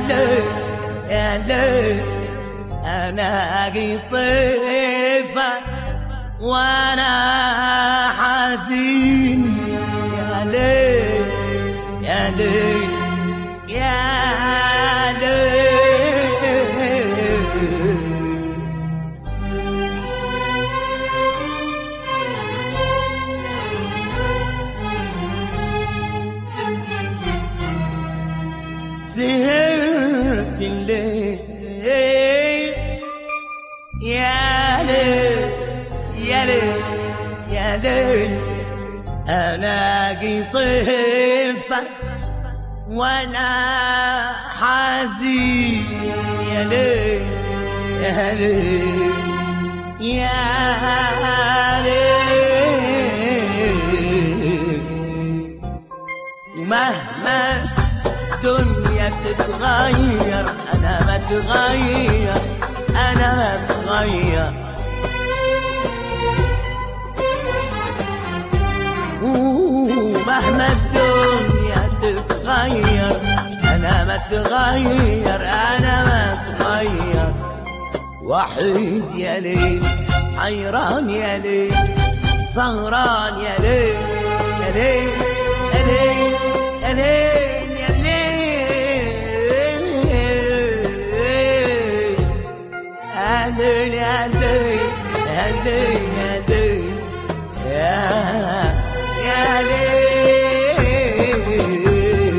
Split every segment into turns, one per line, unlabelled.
ليل يا ليل أنا طيفة وأنا حزين يا ليل يا ليل يا ليل. سهرت الليل يا ليل يا ليل يا ليل ألاقي طيفة وأنا حزين يا ليل يا ليل يا ليل. مهما الدنيا تتغير أنا ما تغير أنا ما تغير. مهما الدنيا تتغير أنا ما تغير أنا ما تغير. وحيد يا ليل حيران يا ليل سهران يا ليل يا ليل يا ليل يا ليل يا ليل يا ليل يا ليل.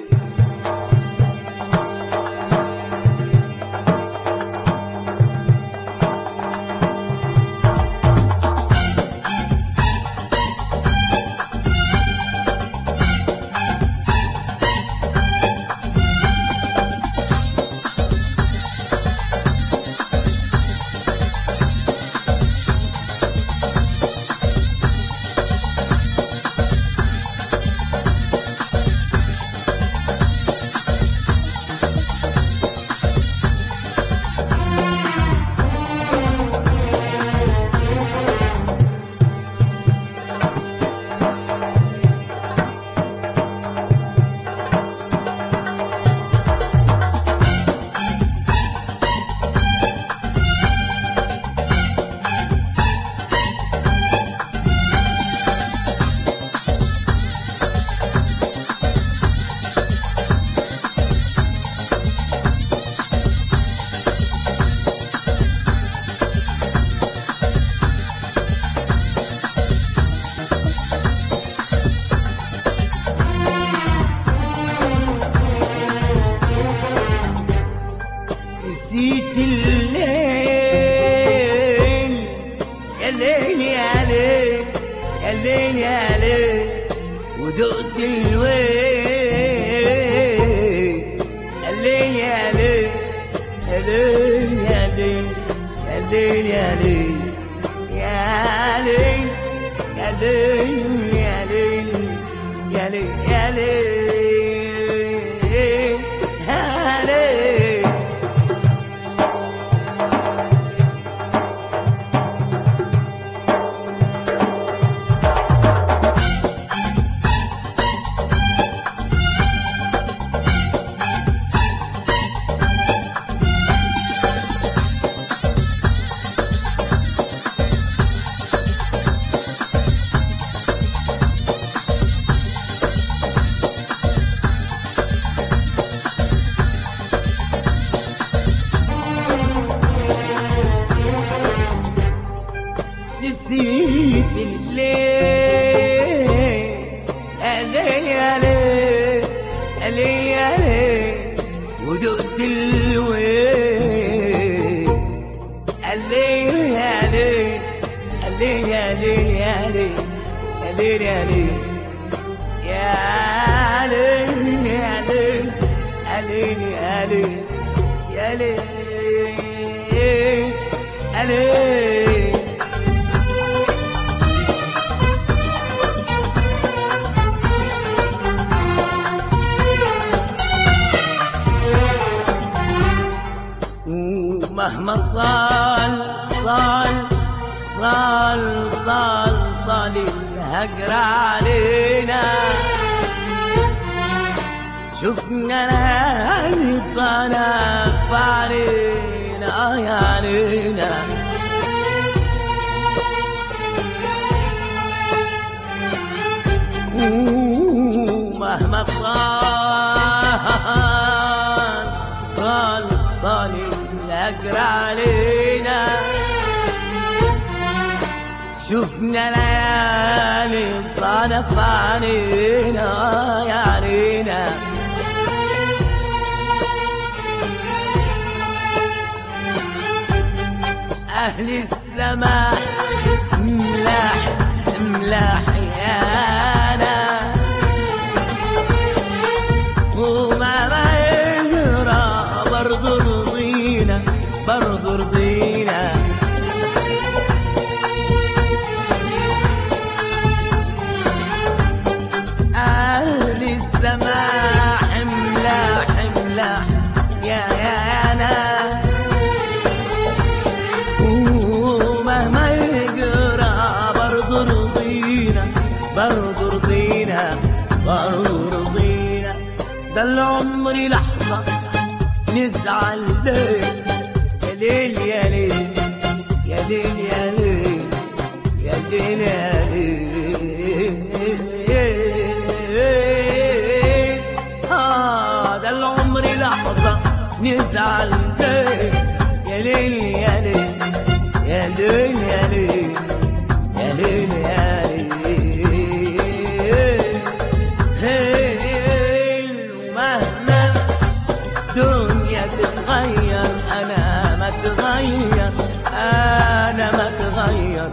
نسيت الليل يا ليل يا ليل يا ليل يا ليل ودقت الويل يا ليل يا ليل يا ليل يا ليل يا ليل يا ليل يا ليل يا ليل يا ليل يا ليل يا ليل. نسيت الليل يا ليل يا ليل يا ليل يا ليل ودقت الويل يا ليل يا ليل يا ليل يا ليل يا ليل يا ليل يا ليل يا ليل يا ليل يا ليل يا ليل يا ليل. مهما طال الهجر علينا شفنا ليالي الطرف علينا يا علينا ومهما طال الأجر علينا شفنا ليالي الطرف علينا يا علينا أهل السماء ملاح ملاح يا ناس وما يجرى برضو رضينا برضو رضينا أهل السماء ملاح ملاح يا ناس ومهما يجرى برضو رضينا برضو رضينا برضو رضينا ده العمر لحظة نزعل ليه يا ليل يا ليل يا ليل يا ليل يا ليل يا ليل ده العمر لحظة نزعل ليه يا ليل يا ليل يا ليل يا ليل يا ليل يا ليل ومهما الدنيا تتغير أنا ما تغير أنا ما تغير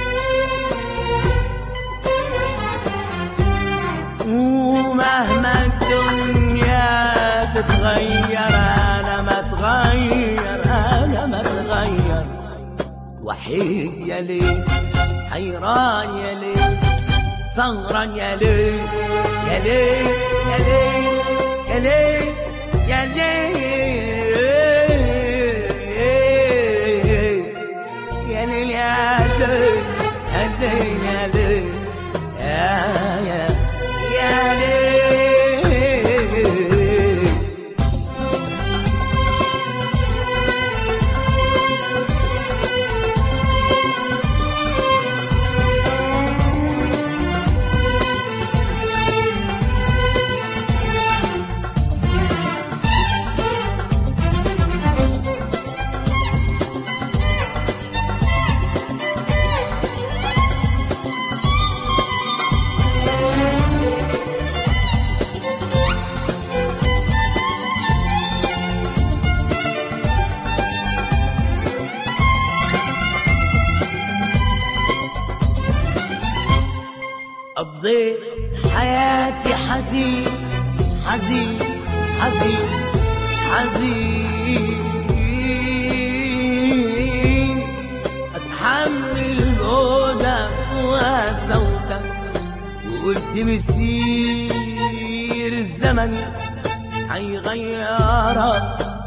ومهما الدنيا تتغير أنا ما تغير أنا ما تغير وحيد يا ليل حيران يا ليل سهران يا ليل يا ليل يا ليل يا ليل يا ليل يا ليل يا ليل يا ليل يا ليل قضيت حياتي حزين حزين حزين حزين اتحمل جهدك وسوتك وقلت مسير الزمن هيغيرك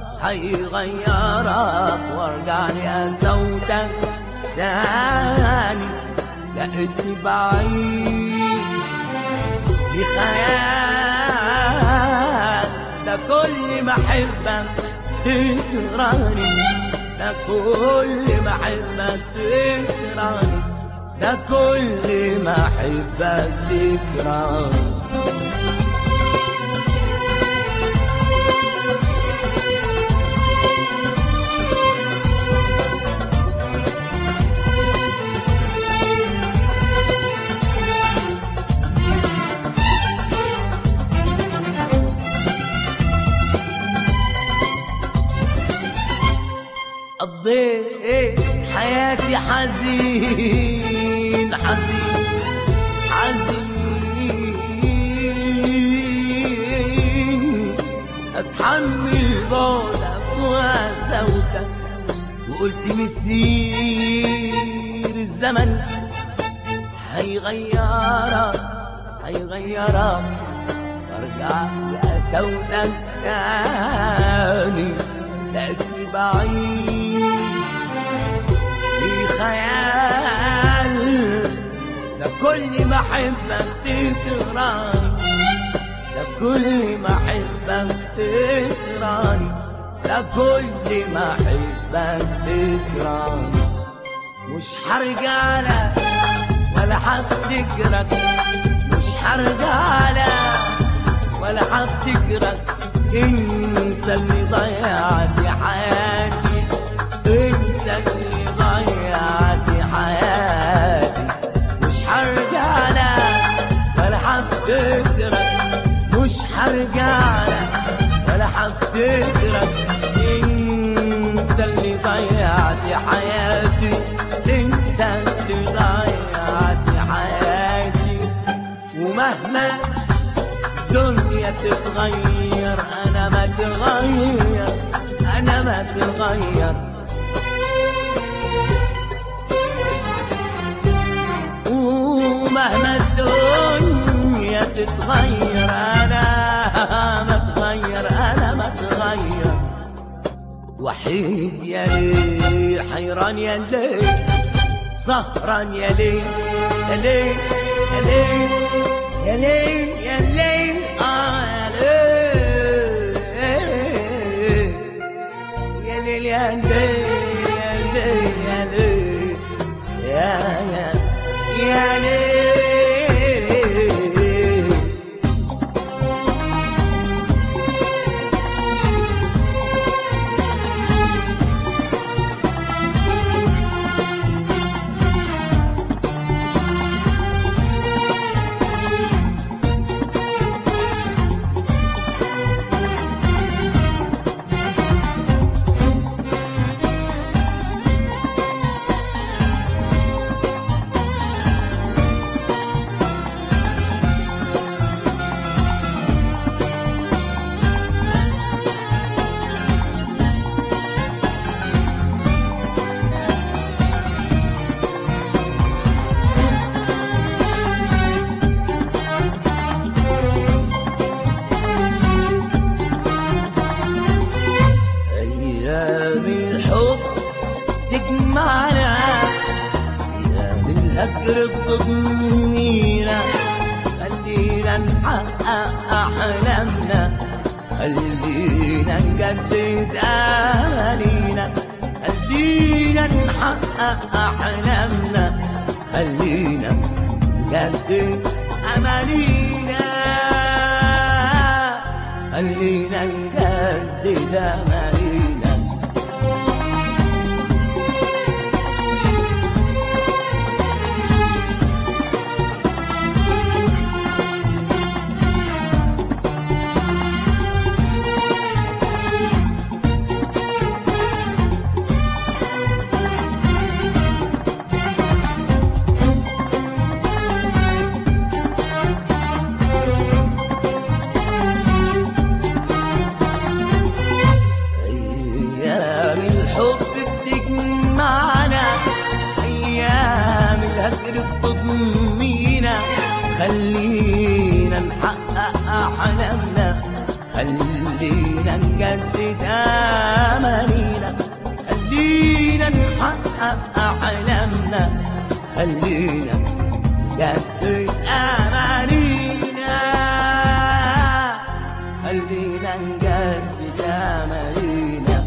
هيغيرك وارجع لقسوتك تاني لقيتني بعيش في خيال ده كل ما احبك تكرهني ده كل ما احبك تكرهني ده كل ما احبك تكرهني قضيت حياتي حزين حزين حزين اتحمل بعدك وسوتك وقلت مسير الزمن هيغيرك هيغيرك وارجع لقسوتك تاني لقيتني بعيش في خيال ده كل ما احبك تكرهني ده كل ما احبك تكرهني، لا كل ما احبك تكرهني. مش حرجعلك ولا حفتكرك، مش حرجعلك ولا حفتكرك، انت اللي ضيعت حياتي، انت اللي ضيعت حياتي. مش حرجعلك ولا حفتكرك، مش حرجعلك ولا حفتكرك، انت اللي ضيعت حياتي، انت اللي ضيعت حياتي. ومهما الدنيا تتغير انا ما تغير، انا ما تغير. ومهما الدنيا تتغير انا ما تغير، انا ما تغير. وحيد يا ليل، حيران يا ليل، سهران يا ليل، يا ليل يا ليل يا ليل يا ليل، يا ليل يا ليل يا ليل يا ليل يا ليل. الهجر بضمينا، خلينا نحقق أحلامنا، خلينا نجدد آمالينا، خلينا نحقق أحلامنا، خلينا نجدد آمالينا، خلينا نجدد آمالينا. خلينا نحقق أحلامنا، خلينا نجدد آمالينا، خلينا نحقق أحلامنا، خلينا نجدد آمالينا، خلينا نجدد آمالينا.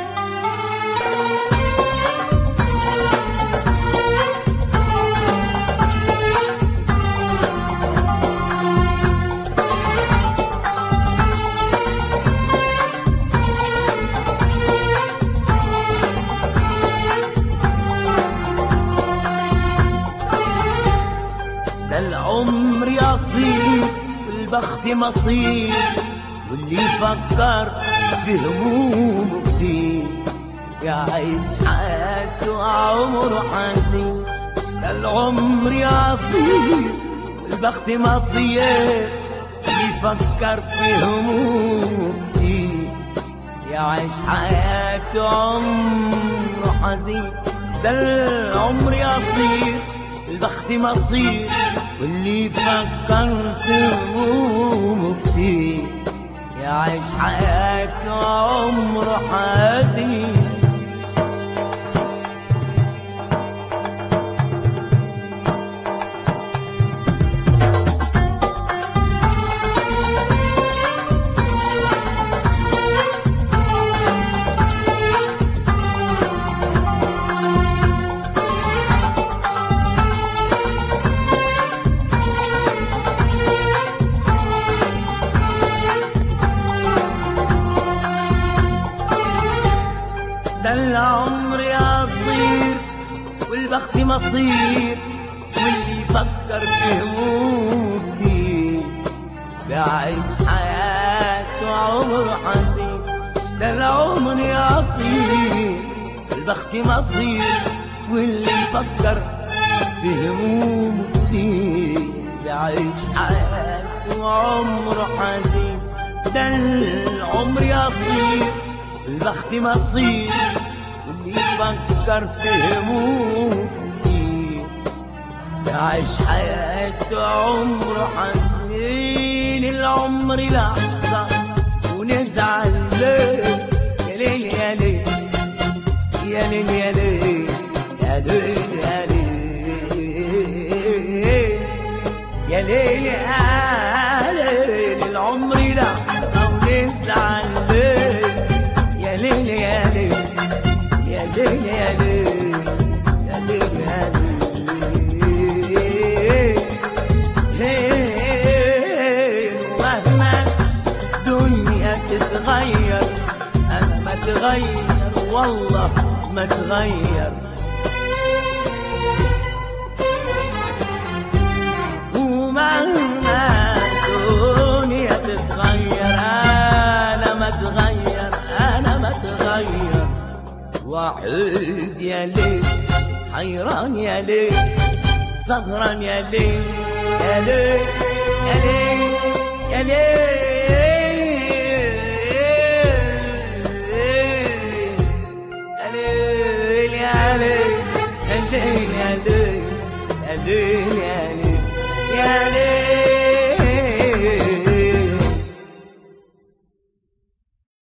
العمر يصير والبخت مصير، واللي يفكر في همومه كتير يعيش حياته عمره حزين. العمر يصير والبخت مصير، اللي يفكر في همومه كتير يعيش حياته عمره حزين. ده العمر يصير البخت مصير، واللي يفكر في همومه كتير يعيش حياته عمره حزين. العمر قصير والبخت مصير، واللي يفكر في موتي بعيش حياته عمر حزين. ده العمر قصير البخت مصير، واللي يفكر في موتي بعيش حياته عمر حزين. ده العمر قصير البخت مصير، واللي يفكر في موتي بعيش حياته عمر حزين. العمر لحظة ونزعل ليه، يا ليل يا ليل يا ليل يا ليل يا ليل يا ليل يا ليل يا ليل. العمر لحظة ونزعل ليه، يا ليل يا ليل يا ليل يا ليل يا ليل يا ليل. ومهما الدنيا تتغير أنا ما تغير، والله ما تغير. ومهما الدنيا تتغير أنا ما تغير، أنا ما تغير. وحيد يا ليل حيران يا ليل سهران يا ليل يا ليل يا ليل يا ليل يا ليل يا ليل يا ليل يا ليل